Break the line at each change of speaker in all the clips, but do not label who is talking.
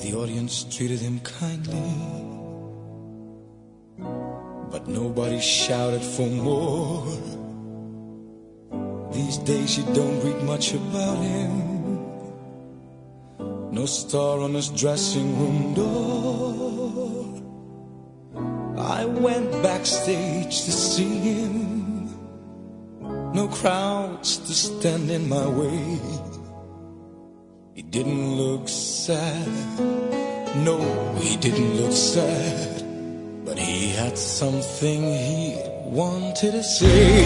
The audience treated him kindly, but nobody shouted for more. These days you don't read much about him. No star on his dressing room door. I went backstage to see him. No crowds to stand in my way. He didn't look sad. No, he didn't look sad. But he had something he wanted to say.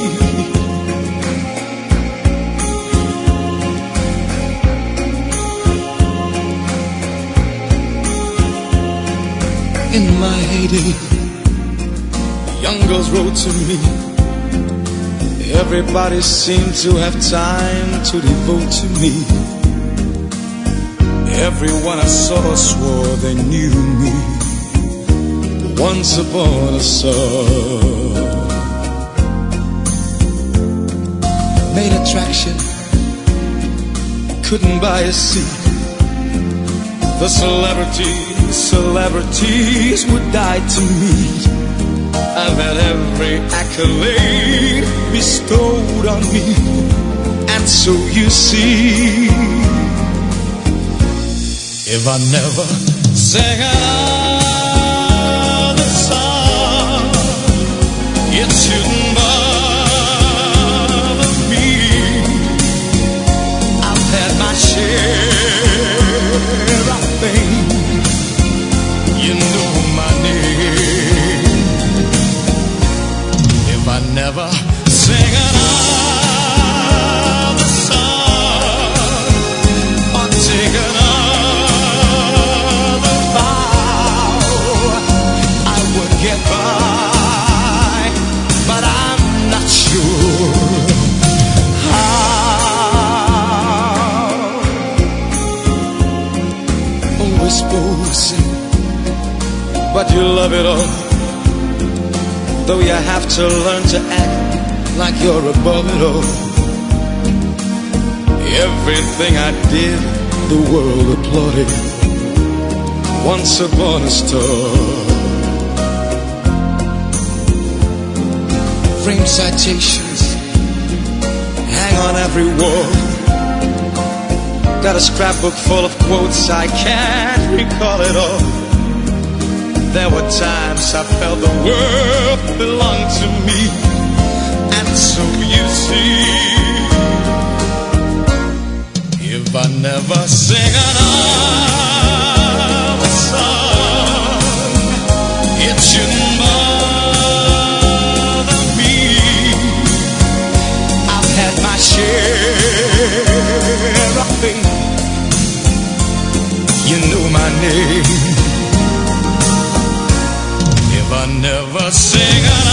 In my heyday, young girls wrote to me. Everybody seemed to have time to devote to me. Everyone I saw swore they knew me. Once upon a song, main attraction, couldn't buy a seat. The celebrities would die to meet. I've had every accolade bestowed on me, and so you see, if I never sang another song, it shouldn't bother me. I've had my share of fame. You know my name. If I never sing another song or take another vow, I would get by, but I'm not sure how. Always posing, but you love it all. Though you have to learn to act like you're above it all. Everything I did, the world applauded. Once upon a star. Frame citations hang on every wall. Got a scrapbook full of quotes, I can't recall it all. There were times I felt the world belonged to me, and so you see, if I never sing another song, it shouldn't bother me. I've had my share of fame. You know my name. If I never sing